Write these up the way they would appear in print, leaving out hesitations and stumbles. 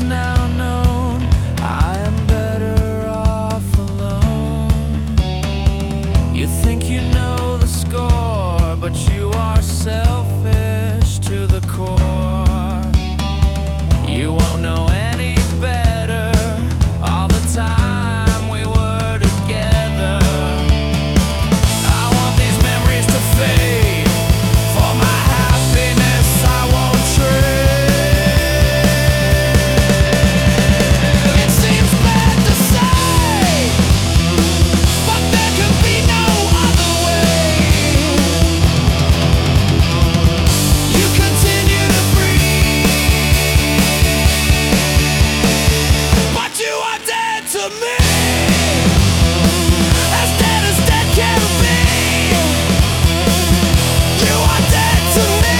is now known. I am better off alone. You think you know the score, but you are selfish to the core. You won't know any better all the time we were together. I want these memories to fade. For my happiness I won't trade. It seems bad to say, but there could be no other way. You continue to breathe, but you are dead to me. As dead can be. You are dead to me.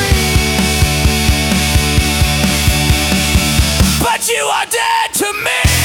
You are dead to me.